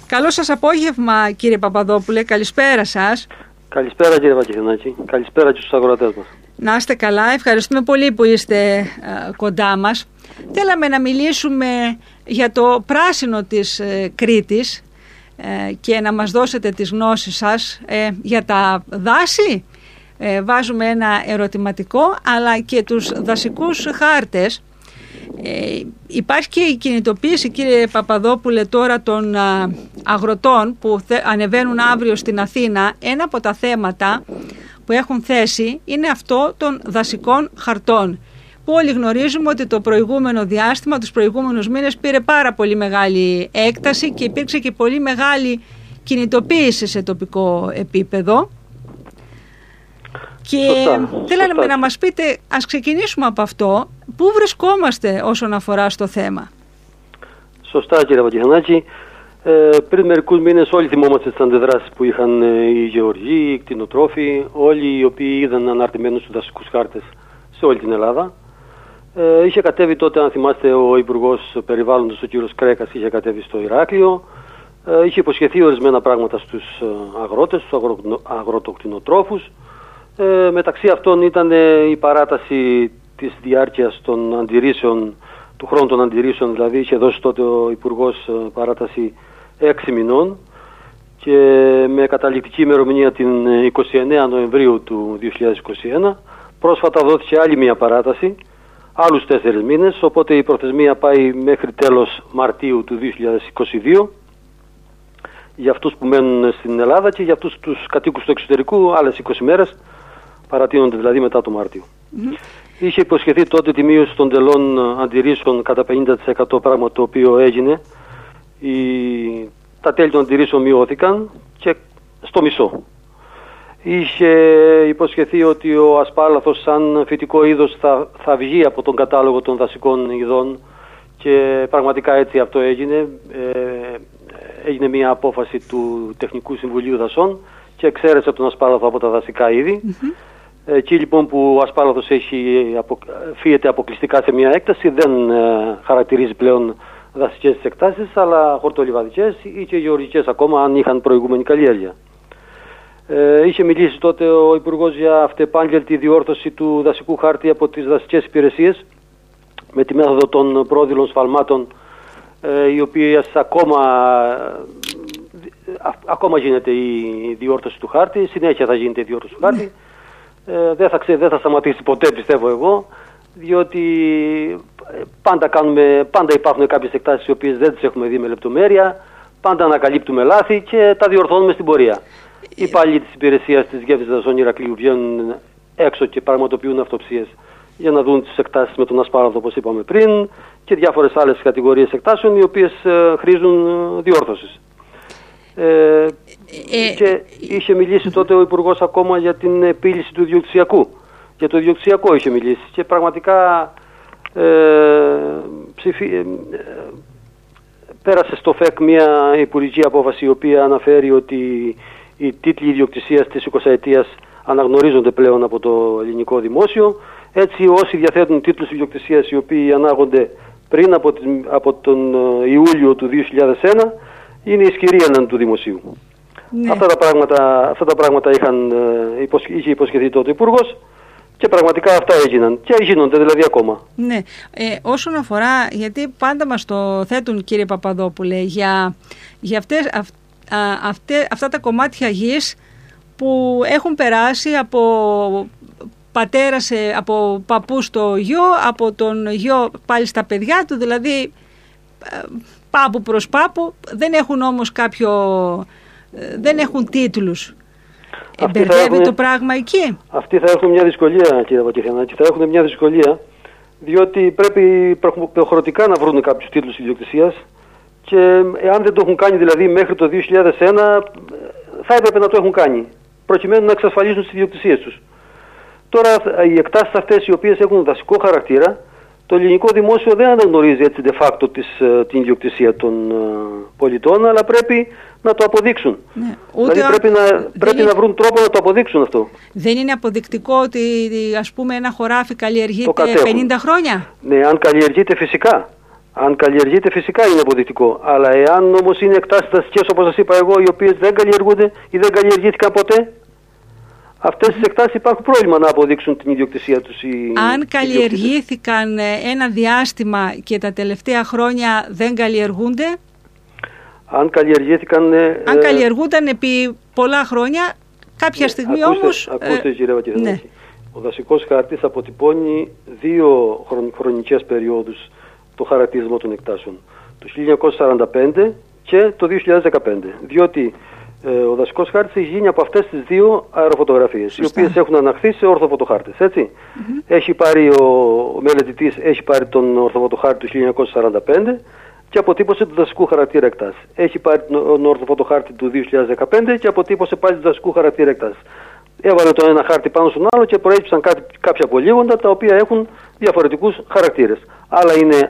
Καλό σας απόγευμα, κύριε Παπαδόπουλε. Καλησπέρα σας. Καλησπέρα, κύριε Βακιθινάκη. Καλησπέρα και στους αγορατές μας. Να είστε καλά. Ευχαριστούμε πολύ που είστε κοντά μας. Θέλαμε να μιλήσουμε για το πράσινο της Κρήτης και να μας δώσετε τις γνώσεις σας για τα δάση. Βάζουμε ένα ερωτηματικό, αλλά και τους δασικούς χάρτες. Υπάρχει και η κινητοποίηση, κύριε Παπαδόπουλε, τώρα των αγροτών που ανεβαίνουν αύριο στην Αθήνα. Ένα από τα θέματα που έχουν θέσει είναι αυτό των δασικών χαρτών, που όλοι γνωρίζουμε ότι το προηγούμενο διάστημα, τους προηγούμενους μήνες, πήρε πάρα πολύ μεγάλη έκταση και υπήρξε και πολύ μεγάλη κινητοποίηση σε τοπικό επίπεδο. Και θέλαμε να μας πείτε, ας ξεκινήσουμε από αυτό, πού βρισκόμαστε όσον αφορά στο θέμα. Σωστά, κύριε Βακιθινάκη. Πριν μερικούς μήνες όλοι θυμόμαστε τις αντιδράσεις που είχαν οι γεωργοί, οι κτηνοτρόφοι, όλοι οι οποίοι είδαν αναρτημένους τους δασικούς χάρτες σε όλη την Ελλάδα. Είχε κατέβει τότε, αν θυμάστε, ο Υπουργός Περιβάλλοντος, ο κύριος Κρέκας, είχε κατέβει στο Ηράκλειο. Είχε υποσχεθεί ορισμένα πράγματα στους αγρότες, στους αγροτοκτηνοτρόφους. Μεταξύ αυτών ήταν η παράταση της διάρκειας των αντιρρήσεων, του χρόνου των αντιρρήσεων, δηλαδή είχε δώσει τότε ο Υπουργός παράταση 6 μηνών και με καταληκτική ημερομηνία την 29 Νοεμβρίου του 2021. Πρόσφατα δόθηκε άλλη μια παράταση, άλλους 4 μήνες, οπότε η προθεσμία πάει μέχρι τέλος Μαρτίου του 2022 για αυτούς που μένουν στην Ελλάδα, και για αυτούς τους κατοίκους του εξωτερικού άλλες 20 μέρες, παρατείνονται δηλαδή μετά το Μάρτιο. Είχε υποσχεθεί τότε τη μείωση των τελών αντιρρήσεων κατά 50%, πράγμα το οποίο έγινε. Τα τέλη των αντιρρήσεων μειώθηκαν και στο μισό. Είχε υποσχεθεί ότι ο ασπάλαθος σαν φυτικό είδος θα βγει από τον κατάλογο των δασικών ειδών, και πραγματικά έτσι αυτό έγινε. Έγινε μια απόφαση του Τεχνικού Συμβουλίου Δασών και εξαίρεσε τον ασπάλαθο από τα δασικά είδη. Εκεί λοιπόν που ο ασπάλαθος φύεται αποκλειστικά σε μια έκταση, δεν χαρακτηρίζει πλέον δασικές εκτάσεις, αλλά χορτολιβαδικές ή και γεωργικές ακόμα, αν είχαν προηγούμενη καλλιέργεια. Είχε μιλήσει τότε ο Υπουργός για αυτεπάγγελτη διόρθωση του δασικού χάρτη από τις δασικές υπηρεσίες με τη μέθοδο των πρόδειλων σφαλμάτων, οι οποίες ακόμα γίνεται η διόρθωση του χάρτη, συνέχεια θα γίνεται η διόρθωση του χάρτη. Δεν θα σταματήσει ποτέ, πιστεύω εγώ, διότι πάντα υπάρχουν κάποιες εκτάσεις οι οποίες δεν τις έχουμε δει με λεπτομέρεια, πάντα ανακαλύπτουμε λάθη και τα διορθώνουμε στην πορεία. Οι υπάλληλοι της υπηρεσίας της Γέφυρας Δασών Ηρακλείου βγαίνουν έξω και πραγματοποιούν αυτοψίες για να δουν τις εκτάσεις με τον ασπάλαθο, όπως είπαμε πριν, και διάφορες άλλες κατηγορίες εκτάσεων οι οποίες χρήζουν διόρθωσης. Και είχε μιλήσει τότε ο Υπουργός ακόμα για την επίλυση του ιδιοκτησιακού. Για το ιδιοκτησιακό είχε μιλήσει και πραγματικά πέρασε στο ΦΕΚ μια υπουργική απόφαση η οποία αναφέρει ότι οι τίτλοι ιδιοκτησίας της 20ετίας αναγνωρίζονται πλέον από το ελληνικό δημόσιο. Έτσι όσοι διαθέτουν τίτλους ιδιοκτησίας οι οποίοι ανάγονται πριν από τον Ιούλιο του 2001 είναι ισχυροί έναντι του δημοσίου. Ναι. Αυτά τα πράγματα είχε υποσχεθεί τότε ο Υπουργός και πραγματικά αυτά έγιναν και γίνονται δηλαδή ακόμα. Ναι. Όσον αφορά, γιατί πάντα μας το θέτουν, κύριε Παπαδόπουλε, για αυτά τα κομμάτια γης που έχουν περάσει από πατέρα από παππού στο γιο, από τον γιο πάλι στα παιδιά του, δηλαδή πάπου προς πάπου, δεν έχουν όμως δεν έχουν τίτλους. Μπερδεύει το πράγμα εκεί. Αυτοί θα έχουν μια δυσκολία, κύριε Βακιθινάκη, θα έχουν μια δυσκολία, διότι πρέπει προχρονικά να βρουν κάποιους τίτλους ιδιοκτησίας και εάν δεν το έχουν κάνει δηλαδή μέχρι το 2001, θα έπρεπε να το έχουν κάνει, προκειμένου να εξασφαλίσουν τις ιδιοκτησίες τους. Τώρα οι εκτάσεις αυτές οι οποίες έχουν δασικό χαρακτήρα, το ελληνικό δημόσιο δεν αναγνωρίζει έτσι de facto την ιδιοκτησία των πολιτών, αλλά πρέπει να το αποδείξουν. Ναι. Δηλαδή πρέπει να βρουν τρόπο να το αποδείξουν αυτό. Δεν είναι αποδεικτικό ότι ας πούμε ένα χωράφι καλλιεργείται 50 χρόνια. Ναι, αν καλλιεργείται φυσικά. Αν καλλιεργείται, φυσικά είναι αποδεικτικό. Αλλά εάν όμως είναι εκτάσεις δασικές, όπως σας είπα εγώ, οι οποίες δεν καλλιεργούνται ή δεν καλλιεργήθηκαν ποτέ, αυτές τις εκτάσεις υπάρχουν πρόβλημα να αποδείξουν την ιδιοκτησία τους. Αν καλλιεργήθηκαν ένα διάστημα και τα τελευταία χρόνια δεν καλλιεργούνται. Αν καλλιεργήθηκαν. Αν καλλιεργούνταν επί πολλά χρόνια, κάποια στιγμή όμως. Ακούστε, κύριε Βακεδάκη. Ναι. Ο δασικός χάρτης αποτυπώνει 2 χρονικές περιόδους το χαρακτηρισμό των εκτάσεων. Το 1945 και το 2015. Διότι ο δασικός χάρτης έχει γίνει από αυτές τις 2 αεροφωτογραφίες, οι οποίες έχουν αναχθεί σε ορθοφωτοχάρτες, έτσι. Έχει πάρει ο μελετητής, έχει πάρει τον ορθοφωτοχάρτη του 1945 και αποτύπωσε του δασικού χαρακτήρα εκτάσεις. Έχει πάρει τον ορθοφωτοχάρτη του 2015 και αποτύπωσε πάλι του δασικού χαρακτήρα εκτάσεις. Έβαλε τον ένα χάρτη πάνω στον άλλο και προέκυψαν κάποια πολύγοντα τα οποία έχουν διαφορετικούς χαρακτήρες. Άλλα είναι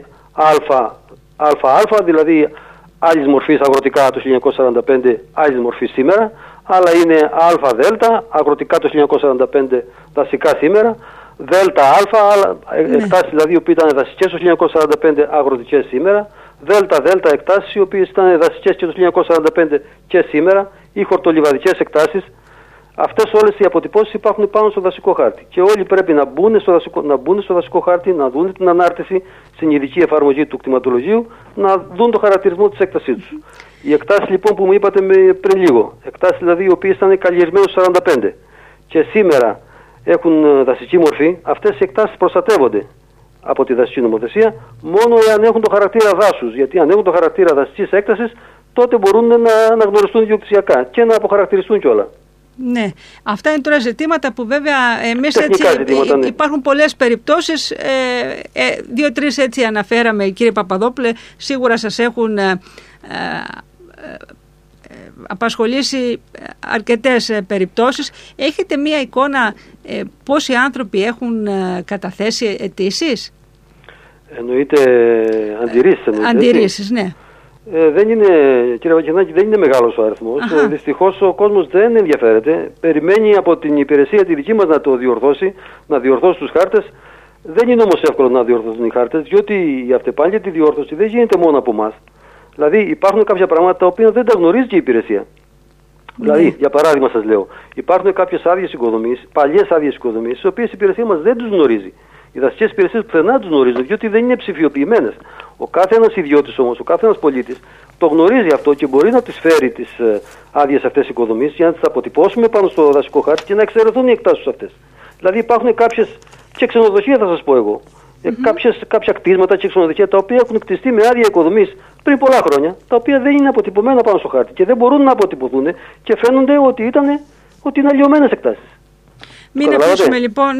ΑΑ, δηλαδή άλλης μορφής αγροτικά το 1945, άλλης μορφής σήμερα. Άλλα είναι ΑΔ, αγροτικά το 1945, δασικά σήμερα. ΔΑ, εκτάσεις δηλαδή οι οποίες ήταν δασικές το 1945, αγροτικές σήμερα. ΔΔ, εκτάσεις οι οποίες ήταν δασικές και το 1945 και σήμερα, ή χορτολιβαδικές εκτάσεις. Αυτές όλες οι αποτυπώσεις υπάρχουν πάνω στο δασικό χάρτη. Και όλοι πρέπει να μπουν στο δασικό χάρτη, να δουν την ανάρτηση στην ειδική εφαρμογή του κτηματολογίου, να δουν το χαρακτηρισμό της έκτασής τους. Οι εκτάσεις λοιπόν που μου είπατε πριν λίγο, εκτάσεις δηλαδή οι οποίες ήταν καλλιεργημένες στο 1945 και σήμερα έχουν δασική μορφή, αυτές οι εκτάσεις προστατεύονται από τη δασική νομοθεσία μόνο εάν έχουν το χαρακτήρα δάσους. Γιατί αν έχουν το χαρακτήρα δασικής έκτασης, τότε μπορούν να αναγνωριστούν ιδιοκτησιακά και να αποχαρακτηριστούν κιόλα. Ναι, αυτά είναι τώρα ζητήματα που βέβαια εμείς έτσι ναι. Υπάρχουν πολλές περιπτώσεις, 2-3 έτσι αναφέραμε, κύριε Παπαδόπουλε, σίγουρα σας έχουν απασχολήσει αρκετές περιπτώσεις. Έχετε μία εικόνα πόσοι άνθρωποι έχουν καταθέσει αιτήσεις? Εννοείται αντιρρήσεις. Αντιρρήσεις, ναι. Δεν είναι, κύριε Βακεδάκη, δεν είναι μεγάλος ο αριθμός. Δυστυχώς ο κόσμος δεν ενδιαφέρεται. Περιμένει από την υπηρεσία τη δική μας να το διορθώσει, να διορθώσει τους χάρτες. Δεν είναι όμως εύκολο να διορθώσουν οι χάρτες, διότι η αυτεπάγγελτη διόρθωση δεν γίνεται μόνο από εμάς. Δηλαδή υπάρχουν κάποια πράγματα τα οποία δεν τα γνωρίζει και η υπηρεσία. Δηλαδή, για παράδειγμα σας λέω, υπάρχουν κάποιες άδειες οικοδομής, παλιές άδειες οικοδομής, τις οποίες η υπηρεσία μας δεν τους γνωρίζει. Οι δασικές υπηρεσίες πουθενά τους γνωρίζουν, διότι δεν είναι ψηφιοποιημένες. Ο κάθε ένας ιδιώτης όμως, ο κάθε ένας πολίτης, το γνωρίζει αυτό και μπορεί να τις φέρει τις άδειες αυτές οικοδομής για να τις αποτυπώσουμε πάνω στο δασικό χάρτη και να εξαιρεθούν οι εκτάσεις αυτές. Δηλαδή υπάρχουν κάποιες και ξενοδοχεία, θα σας πω εγώ. Κάποια κτίσματα και ξενοδοχεία τα οποία έχουν κτιστεί με άδεια οικοδομής πριν πολλά χρόνια, τα οποία δεν είναι αποτυπωμένα πάνω στο χάρτη και δεν μπορούν να αποτυπωθούν και φαίνονται ότι είναι αλλοιωμένες εκτάσεις. Μην αφήσουμε λοιπόν,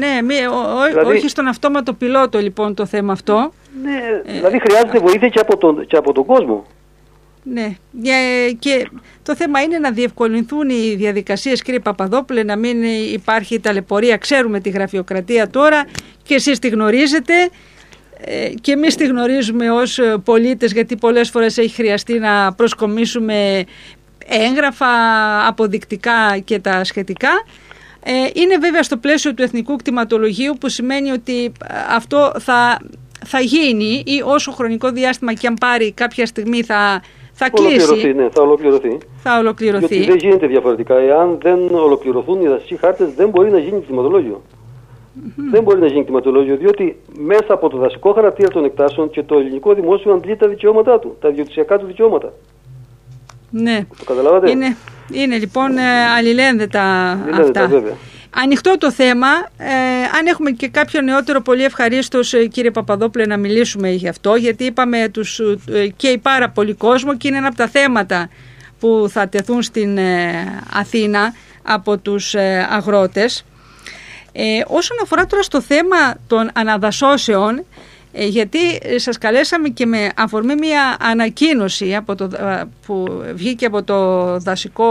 όχι στον αυτόματο πιλότο λοιπόν το θέμα αυτό. Ναι, δηλαδή χρειάζεται βοήθεια και από τον κόσμο. Ναι, και το θέμα είναι να διευκολυνθούν οι διαδικασίες, κύριε Παπαδόπουλε, να μην υπάρχει ταλαιπωρία. Ξέρουμε τη γραφειοκρατία τώρα και εσείς τη γνωρίζετε και εμείς τη γνωρίζουμε ως πολίτες, γιατί πολλές φορές έχει χρειαστεί να προσκομίσουμε έγγραφα, αποδεικτικά και τα σχετικά. Είναι βέβαια στο πλαίσιο του Εθνικού Κτηματολογίου, που σημαίνει ότι αυτό θα γίνει ή όσο χρονικό διάστημα και αν πάρει κάποια στιγμή θα κλείσει. Ναι, θα ολοκληρωθεί. Γιατί δεν γίνεται διαφορετικά. Εάν δεν ολοκληρωθούν οι δασικοί χάρτες, δεν μπορεί να γίνει κτηματολόγιο. Δεν μπορεί να γίνει κτηματολόγιο, διότι μέσα από το δασικό χαρακτήρα των εκτάσεων και το ελληνικό δημόσιο αντλεί τα δικαιώματά του, τα ιδιοκτησιακά του δικαιώματα. Ναι. Το καταλάβατε? Είναι λοιπόν αλληλένδετα αυτά. Βέβαια. Ανοιχτό το θέμα. Αν έχουμε και κάποιο νεότερο, πολύ ευχαρίστως, κύριε Παπαδόπουλε, να μιλήσουμε γι' αυτό, γιατί είπαμε και πάρα πολύ κόσμο και είναι ένα από τα θέματα που θα τεθούν στην Αθήνα από τους αγρότες. Όσον αφορά τώρα στο θέμα των αναδασώσεων, γιατί σας καλέσαμε και με αφορμή μια ανακοίνωση που βγήκε από το δασικό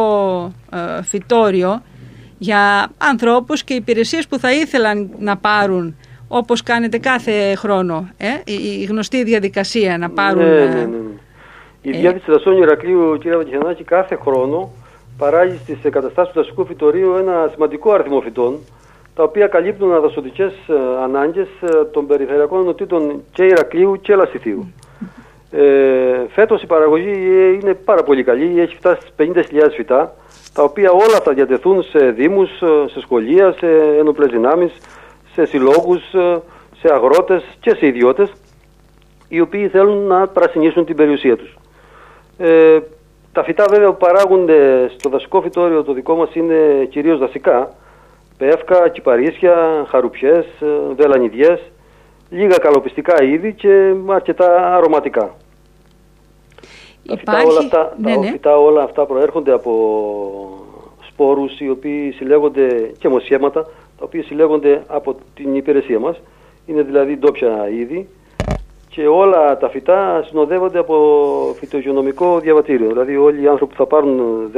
φυτόριο για ανθρώπους και υπηρεσίες που θα ήθελαν να πάρουν, όπως κάνετε κάθε χρόνο, η γνωστή διαδικασία να πάρουν. Ναι. Η Διεύθυνση Δασών Ηρακλείου, κύριε Βακεδάκη, κάθε χρόνο παράγει στις εγκαταστάσεις του δασικού φυτορίου ένα σημαντικό αριθμό φυτών, τα οποία καλύπτουν αναδασωτικές ανάγκες των περιφερειακών ενωτήτων και Ηρακλείου και Λασιθίου. Φέτος η παραγωγή είναι πάρα πολύ καλή, έχει φτάσει στις 50.000 φυτά, τα οποία όλα θα διατεθούν σε δήμους, σε σχολεία, σε ένοπλες δυνάμεις, σε συλλόγους, σε αγρότες και σε ιδιώτες, οι οποίοι θέλουν να πρασινίσουν την περιουσία τους. Τα φυτά βέβαια που παράγονται στο δασικό φυτόριο το δικό μας είναι κυρίως δασικά, πεύκα, κυπαρίσια, χαρουπιές, βελανιδιές, λίγα καλοπιστικά είδη και αρκετά αρωματικά. Τα φυτά όλα αυτά προέρχονται από σπόρους οι οποίοι συλλέγονται και μοσιέματα, τα οποία συλλέγονται από την υπηρεσία μας. Είναι δηλαδή ντόπια είδη και όλα τα φυτά συνοδεύονται από φυτογειονομικό διαβατήριο. Δηλαδή όλοι οι άνθρωποι που θα πάρουν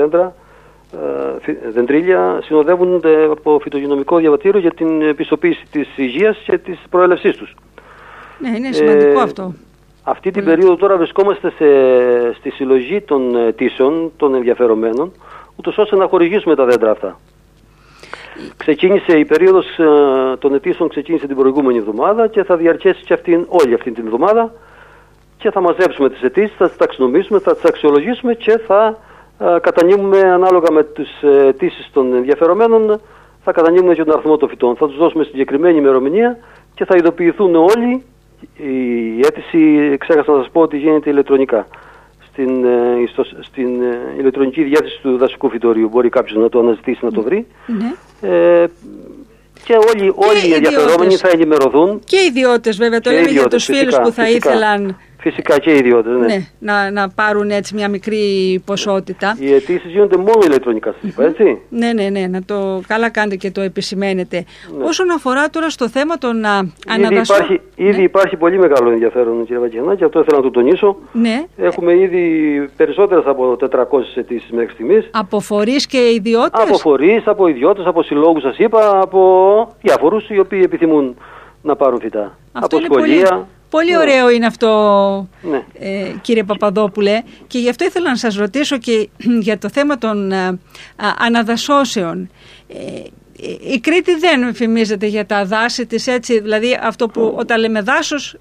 δεντρίλια συνοδεύονται από φυτογειονομικό διαβατήριο για την επιστοποίηση της υγείας και της προέλευσής τους. Ναι, είναι σημαντικό αυτό. Αυτή την περίοδο τώρα βρισκόμαστε στη συλλογή των αιτήσεων των ενδιαφερομένων, ούτως ώστε να χορηγήσουμε τα δέντρα αυτά. Ξεκίνησε η περίοδος των αιτήσεων, ξεκίνησε την προηγούμενη εβδομάδα και θα διαρκέσει και όλη αυτή την εβδομάδα και θα μαζέψουμε τις αιτήσεις, θα τις ταξινομήσουμε, θα τις αξιολογήσουμε και θα κατανείμουμε ανάλογα με τις αιτήσεις των ενδιαφερομένων, θα κατανείμουμε και τον αριθμό των φυτών. Θα τους δώσουμε συγκεκριμένη ημερομηνία και θα ειδοποιηθούν όλοι. Η αίτηση, ξέχασα να σας πω ότι γίνεται ηλεκτρονικά. Στην ηλεκτρονική διάθεση του δασικού φυτορίου μπορεί κάποιος να το αναζητήσει, να το βρει. Και όλοι οι ενδιαφερόμενοι θα ενημερωθούν. Και οι ιδιώτες βέβαια, το λέμε για τους φίλους που θα ήθελαν. Φυσικά και οι ιδιώτες, να πάρουν έτσι μια μικρή ποσότητα. Οι αιτήσεις γίνονται μόνο ηλεκτρονικά, σας είπα, έτσι. Ναι, καλά κάνετε και το επισημαίνετε. Όσον αφορά τώρα στο θέμα των αναδασών. Ήδη υπάρχει πολύ μεγάλο ενδιαφέρον, κύριε Βακιανάκη, αυτό ήθελα να το τονίσω. Ναι. Έχουμε ήδη περισσότερες από 400 αιτήσεις μέχρι στιγμής. Από φορείς και ιδιώτες. Από φορείς, από ιδιώτες, από συλλόγους, σας είπα, από διάφορους οι οποίοι επιθυμούν να πάρουν φυτά. Αυτό από σχολεία. Πολύ ωραίο είναι αυτό, κύριε Παπαδόπουλε, και γι' αυτό ήθελα να σας ρωτήσω και για το θέμα των αναδασώσεων. Η Κρήτη δεν φημίζεται για τα δάση της, έτσι, δηλαδή αυτό που όταν λέμε δάσος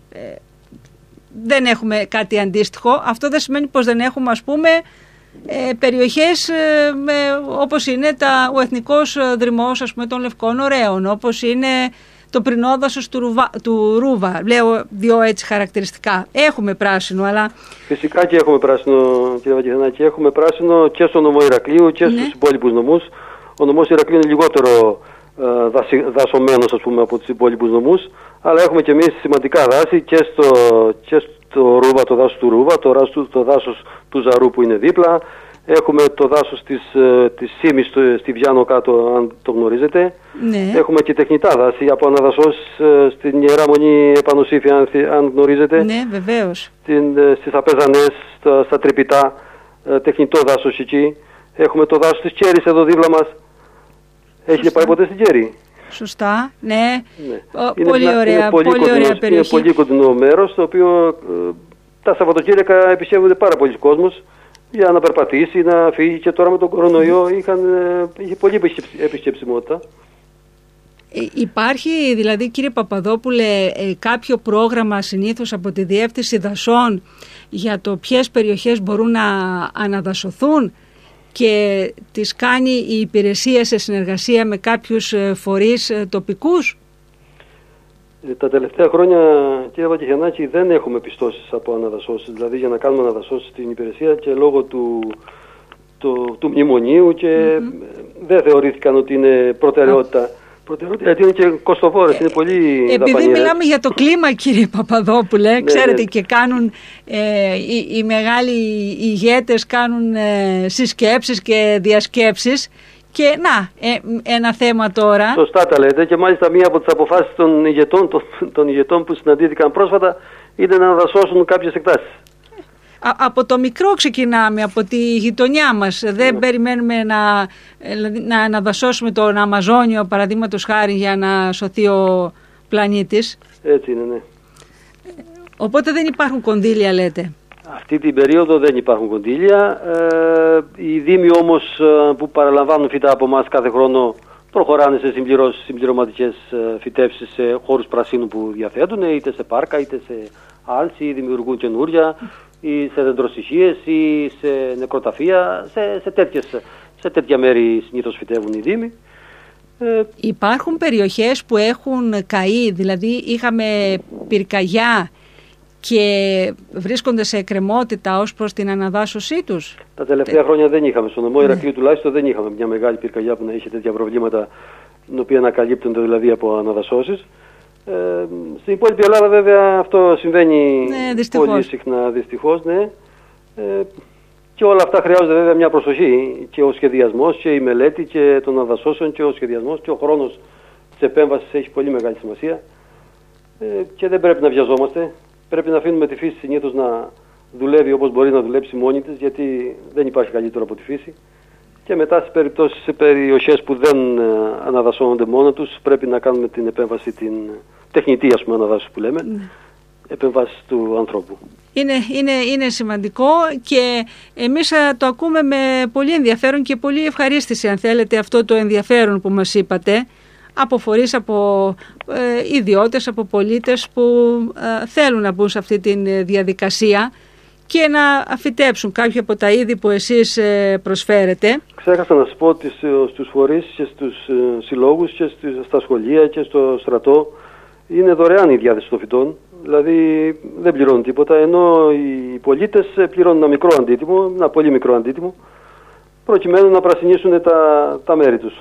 δεν έχουμε κάτι αντίστοιχο. Αυτό δεν σημαίνει πως δεν έχουμε, ας πούμε, περιοχές όπως είναι ο Εθνικός Δρυμός, ας πούμε, των Λευκών Ωραίων, όπως είναι το πρινόδασος του Ρούβα. Λέω δύο έτσι χαρακτηριστικά. Έχουμε πράσινο, αλλά... Φυσικά και έχουμε πράσινο, κύριε Βακιανάκη. Έχουμε πράσινο και στο νομό Ηρακλείου και στους υπόλοιπους νομούς. Ο νομός Ηρακλείου είναι λιγότερο δασωμένος, ας πούμε, από τους υπόλοιπους νομούς. Αλλά έχουμε και εμείς σημαντικά δάση και στο Ρούβα, το δάσος του Ρούβα, το δάσος του Ζαρού που είναι δίπλα. Έχουμε το δάσος της Σίμης στη Βιάνο κάτω, αν το γνωρίζετε. Ναι. Έχουμε και τεχνητά δάση από αναδασώσεις στην Ιερά Μονή Επανοσύφη, αν γνωρίζετε. Ναι, βεβαίως. Στις Απέζανες, στα Τρυπητά, τεχνητό δάσος εκεί. Έχουμε το δάσος της Κέρης εδώ δίπλα μας. Έχει πάει ποτέ στην Κέρη? Σωστά, ναι. Πολύ ωραία περιοχή. Είναι πολύ κοντινό μέρος, το οποίο τα Σαββατοκύριακα επισκέπτονται πάρα πολλοί κόσμος για να περπατήσει, να φύγει, και τώρα με τον κορονοϊό είχε πολύ επισκεψιμότητα. Υπάρχει δηλαδή, κύριε Παπαδόπουλε, κάποιο πρόγραμμα συνήθως από τη Διεύθυνση Δασών για το ποιες περιοχές μπορούν να αναδασωθούν και τις κάνει η υπηρεσία σε συνεργασία με κάποιους φορείς τοπικούς? Τα τελευταία χρόνια, κύριε Βακιανάκη, δεν έχουμε πιστώσεις από αναδασώσεις, δηλαδή για να κάνουμε αναδασώσεις στην υπηρεσία, και λόγω του μνημονίου και δεν θεωρήθηκαν ότι είναι προτεραιότητα. Γιατί είναι και κοστοβόρες, είναι πολύ δαπανηρές. Επειδή μιλάμε για το κλίμα, κύριε Παπαδόπουλε, ξέρετε, και κάνουν οι μεγάλοι ηγέτες κάνουν συσκέψεις και διασκέψεις. Και ένα θέμα τώρα. Σωστά τα λέτε, και μάλιστα μία από τις αποφάσεις των ηγετών που συναντήθηκαν πρόσφατα είναι να αναδασώσουν κάποιες εκτάσεις. Από το μικρό ξεκινάμε, από τη γειτονιά μας. Δεν περιμένουμε να αναδασώσουμε τον Αμαζόνιο, παραδείγματος χάρη, για να σωθεί ο πλανήτης. Έτσι είναι, ναι. Οπότε δεν υπάρχουν κονδύλια, λέτε. Αυτή την περίοδο δεν υπάρχουν κονδύλια. Οι δήμοι όμως που παραλαμβάνουν φυτά από εμάς κάθε χρόνο προχωράνε σε συμπληρωματικές φυτεύσεις σε χώρους πρασίνου που διαθέτουν, είτε σε πάρκα, είτε σε άλση, ή δημιουργούν καινούρια, ή σε δεντροστοιχίες, ή σε νεκροταφεία, σε τέτοια μέρη συνήθως φυτεύουν οι δήμοι. Υπάρχουν περιοχές που έχουν καεί, δηλαδή είχαμε πυρκαγιά και βρίσκονται σε εκκρεμότητα ως προς την αναδάσωσή τους. Τα τελευταία χρόνια δεν είχαμε. Στο νομό Ηρακλείου τουλάχιστον δεν είχαμε μια μεγάλη πυρκαγιά που να είχε τέτοια προβλήματα, την οποία να καλύπτονται δηλαδή από αναδασώσεις. Στην υπόλοιπη Ελλάδα βέβαια αυτό συμβαίνει πολύ συχνά, δυστυχώς. Ναι. Και όλα αυτά χρειάζονται βέβαια μια προσοχή, και ο σχεδιασμός και η μελέτη και των αναδασώσεων και ο σχεδιασμός και ο χρόνος της επέμβασης έχει πολύ μεγάλη σημασία, και δεν πρέπει να βιαζόμαστε. Πρέπει να αφήνουμε τη φύση συνήθως να δουλεύει όπως μπορεί να δουλέψει μόνη της, γιατί δεν υπάρχει καλύτερο από τη φύση. Και μετά στις περιπτώσεις, σε περιοχές που δεν αναδασώνονται μόνο τους, πρέπει να κάνουμε την επέμβαση, την τεχνητή αναδάσωση που λέμε, επέμβαση του ανθρώπου. Είναι σημαντικό, και εμείς το ακούμε με πολύ ενδιαφέρον και πολύ ευχαρίστηση, αν θέλετε, αυτό το ενδιαφέρον που μας είπατε, από φορείς, από ιδιώτες, από πολίτες που θέλουν να μπουν σε αυτή τη διαδικασία και να φυτέψουν κάποια από τα είδη που εσείς προσφέρετε. Ξέχασα να σας πω ότι στους φορείς και στους συλλόγους και στα σχολεία και στο στρατό είναι δωρεάν η διάθεση των φυτών, δηλαδή δεν πληρώνουν τίποτα, ενώ οι πολίτες πληρώνουν ένα μικρό αντίτιμο, ένα πολύ μικρό αντίτιμο, προκειμένου να πρασινίσουν τα μέρη τους.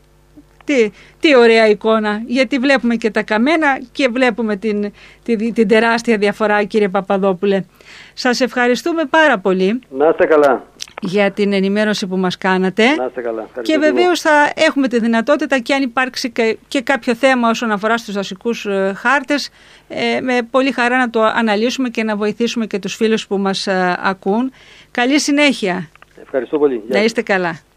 Τι ωραία εικόνα, γιατί βλέπουμε και τα καμένα και βλέπουμε την τεράστια διαφορά, κύριε Παπαδόπουλε. Σας ευχαριστούμε πάρα πολύ. Να είστε καλά. Για την ενημέρωση που μας κάνατε. Να είστε καλά. Και βεβαίως θα έχουμε τη δυνατότητα, και αν υπάρξει και κάποιο θέμα όσον αφορά στους δασικούς χάρτες, με πολύ χαρά να το αναλύσουμε και να βοηθήσουμε και τους φίλους που μας ακούν. Καλή συνέχεια. Ευχαριστώ πολύ. Να είστε καλά.